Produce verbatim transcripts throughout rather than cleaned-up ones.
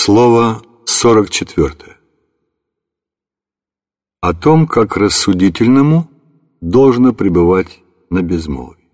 Слово сорок четвертое. О том, как рассудительному должно пребывать на безмолвии.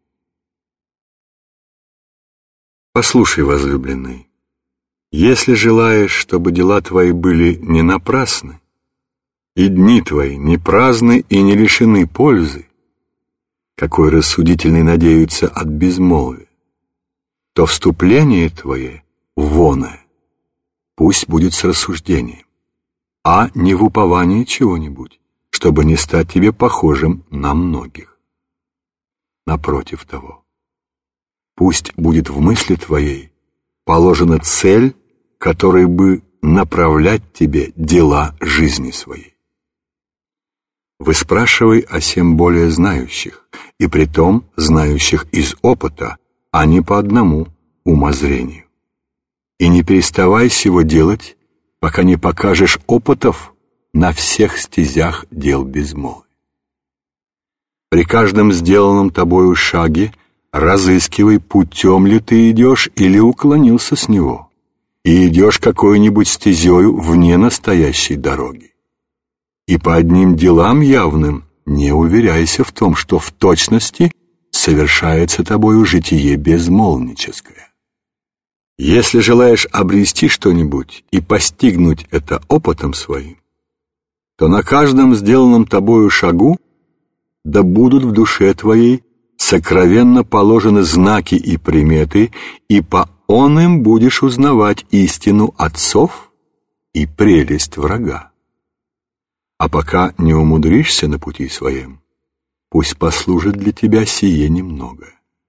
Послушай, возлюбленный, если желаешь, чтобы дела твои были не напрасны, и дни твои не праздны и не лишены пользы, какой рассудительный надеются от безмолвия, то вступление твое воное пусть будет с рассуждением, а не в уповании чего-нибудь, чтобы не стать тебе похожим на многих. Напротив того, пусть будет в мысли твоей положена цель, которой бы направлять тебе дела жизни своей. Выспрашивай о сем более знающих, и притом знающих из опыта, а не по одному умозрению. И не переставай сего делать, пока не покажешь опытов на всех стезях дел безмолвия. При каждом сделанном тобою шаге разыскивай, путем ли ты идешь или уклонился с него, и идешь какой-нибудь стезею вне настоящей дороги. И по одним делам явным не уверяйся в том, что в точности совершается тобою житие безмолвническое. Если желаешь обрести что-нибудь и постигнуть это опытом своим, то на каждом сделанном тобою шагу да будут в душе твоей сокровенно положены знаки и приметы, и по оным будешь узнавать истину отцов и прелесть врага. А пока не умудришься на пути своем, пусть послужит для тебя сие немногое.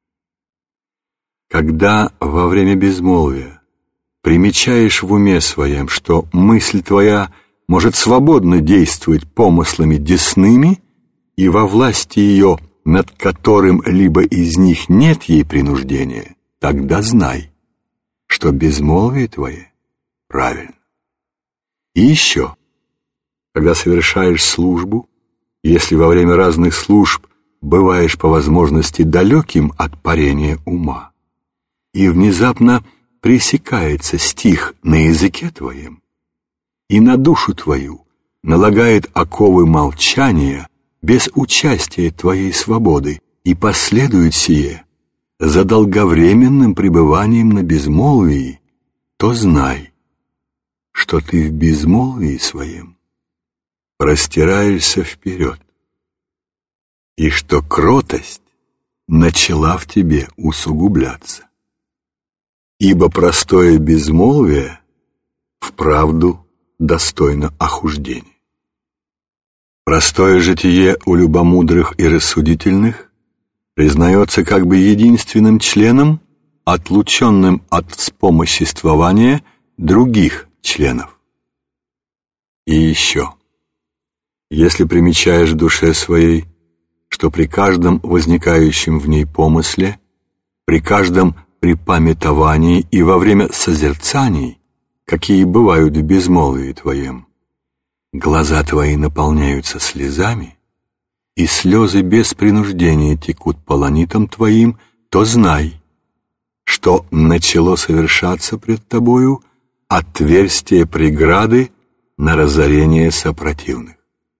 Когда во время безмолвия примечаешь в уме своем, что мысль твоя может свободно действовать помыслами десными, и во власти ее, над которым либо из них нет ей принуждения, тогда знай, что безмолвие твое правильно. И еще, когда совершаешь службу, если во время разных служб бываешь по возможности далеким от парения ума, и внезапно пресекается стих на языке твоем, и на душу твою налагает оковы молчания без участия твоей свободы, и последует сие за долговременным пребыванием на безмолвии, то знай, что ты в безмолвии своем простираешься вперед, и что кротость начала в тебе усугубляться. Ибо простое безмолвие вправду достойно охуждения. Простое житие у любомудрых и рассудительных признается как бы единственным членом, отлученным от вспомоществования других членов. И еще, если примечаешь в душе своей, что при каждом возникающем в ней помысле, при каждом припамятовании и во время созерцаний, какие бывают в безмолвии твоем, глаза твои наполняются слезами, и слезы без принуждения текут по ланитам твоим, то знай, что начало совершаться пред тобою отверстие преграды на разорение сопротивных.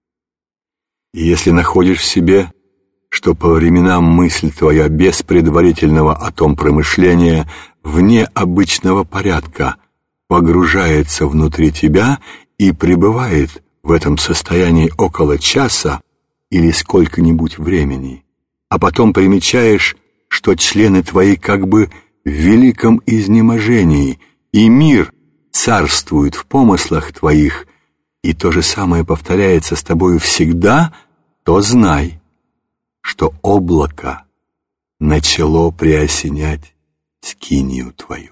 И если находишь в себе, что по временам мысль твоя без предварительного о том промышления вне обычного порядка погружается внутри тебя и пребывает в этом состоянии около часа или сколько-нибудь времени, а потом примечаешь, что члены твои как бы в великом изнеможении, и мир царствует в помыслах твоих, и то же самое повторяется с тобою всегда, то знай, что облако начало приосенять скинию твою.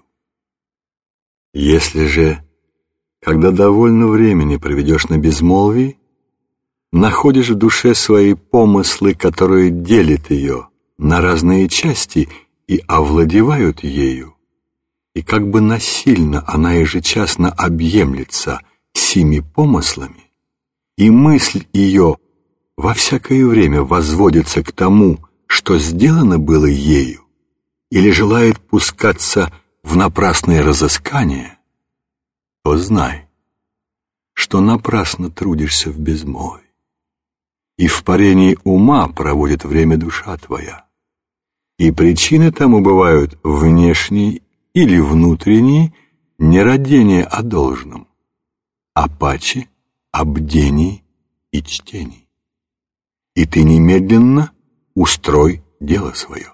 Если же, когда довольно времени проведешь на безмолвии, находишь в душе свои помыслы, которые делят ее на разные части и овладевают ею, и как бы насильно она ежечасно объемлется сими помыслами, и мысль ее во всякое время возводится к тому, что сделано было ею, или желает пускаться в напрасные разыскания, то знай, что напрасно трудишься в безмолвии, и в парении ума проводит время душа твоя, и причины тому бывают внешние или внутренние, не родение о должном, а паче о бдении и чтении. И ты немедленно устрой дело свое.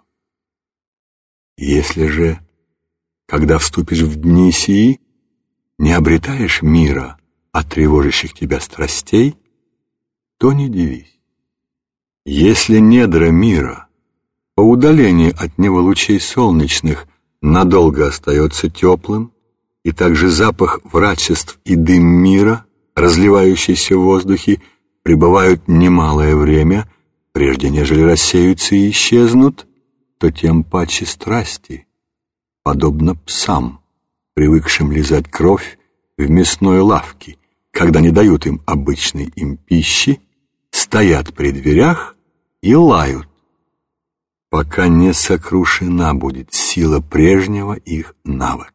Если же, когда вступишь в дни сии, не обретаешь мира от тревожащих тебя страстей, то не дивись. Если недра мира по удалению от него лучей солнечных надолго остается теплым, и также запах врачеств и дым мира, разливающийся в воздухе, пребывают немалое время, прежде нежели рассеются и исчезнут, то тем паче страсти, подобно псам, привыкшим лизать кровь в мясной лавке, когда не дают им обычной им пищи, стоят при дверях и лают, пока не сокрушена будет сила прежнего их навыка.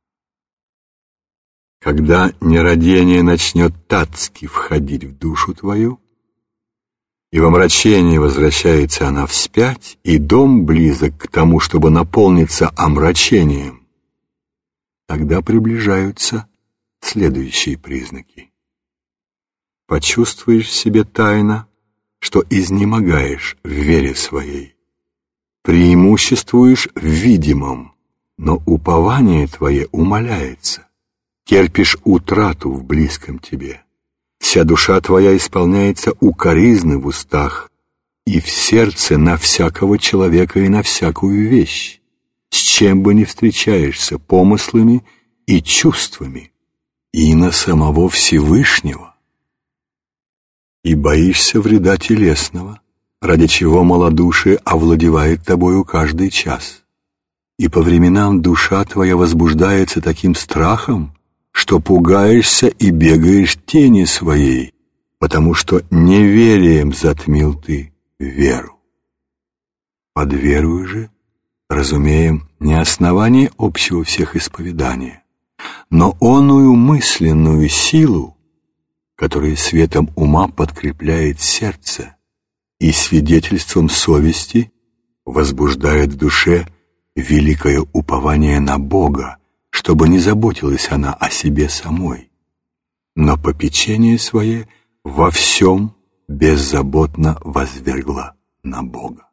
Когда нерадение начнет татски входить в душу твою, и во мрачении возвращается она вспять, и дом близок к тому, чтобы наполниться омрачением, тогда приближаются следующие признаки. Почувствуешь в себе тайно, что изнемогаешь в вере своей, преимуществуешь в видимом, но упование твое умаляется, терпишь утрату в близком тебе, вся душа твоя исполняется укоризны в устах и в сердце на всякого человека и на всякую вещь, с чем бы ни встречаешься помыслами и чувствами, и на самого Всевышнего, и боишься вреда телесного, ради чего малодушие овладевает тобою каждый час, и по временам душа твоя возбуждается таким страхом, что пугаешься и бегаешь тени своей, потому что неверием затмил ты веру. Под верою же разумеем не основание общего всех исповедания, но оную мысленную силу, которая светом ума подкрепляет сердце и свидетельством совести возбуждает в душе великое упование на Бога, чтобы не заботилась она о себе самой, но попечение свое во всем беззаботно возвергла на Бога.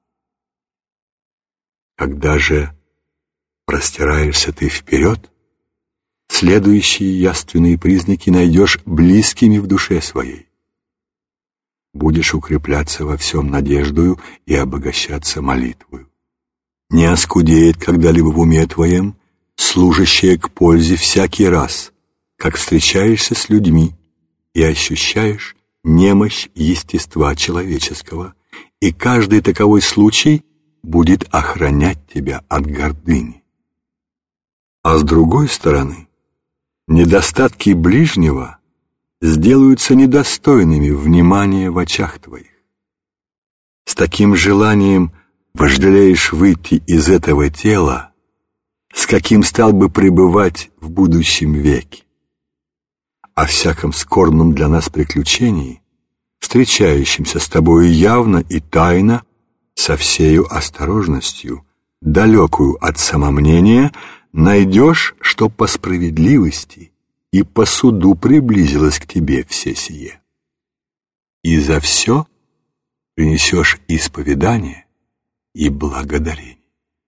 Когда же простираешься ты вперед, следующие явственные признаки найдешь близкими в душе своей. Будешь укрепляться во всем надеждою и обогащаться молитвою. Не оскудеет когда-либо в уме твоем служащее к пользе всякий раз, как встречаешься с людьми и ощущаешь немощь естества человеческого, и каждый таковой случай будет охранять тебя от гордыни. А с другой стороны, недостатки ближнего сделаются недостойными внимания в очах твоих. С таким желанием вожделеешь выйти из этого тела, с каким стал бы пребывать в будущем веке. О всяком скорбном для нас приключении, встречающемся с тобою явно и тайно, со всею осторожностью, далекую от самомнения, найдешь, что по справедливости и по суду приблизилось к тебе все сие. И за все принесешь исповедание и благодарение.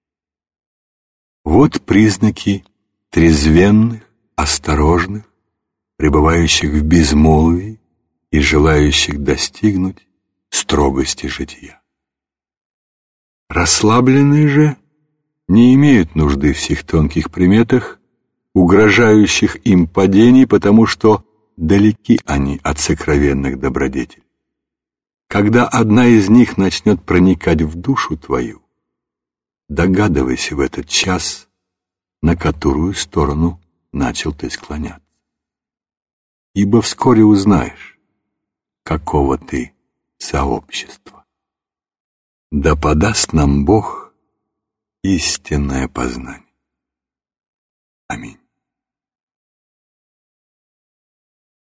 Вот признаки трезвенных, осторожных, пребывающих в безмолвии и желающих достигнуть строгости жития. Расслабленные же не имеют нужды в сих тонких приметах, угрожающих им падений, потому что далеки они от сокровенных добродетелей. Когда одна из них начнет проникать в душу твою, догадывайся в этот час, на которую сторону начал ты склоняться. Ибо вскоре узнаешь, какого ты сообщества. Да подаст нам Бог истинное познание. Аминь.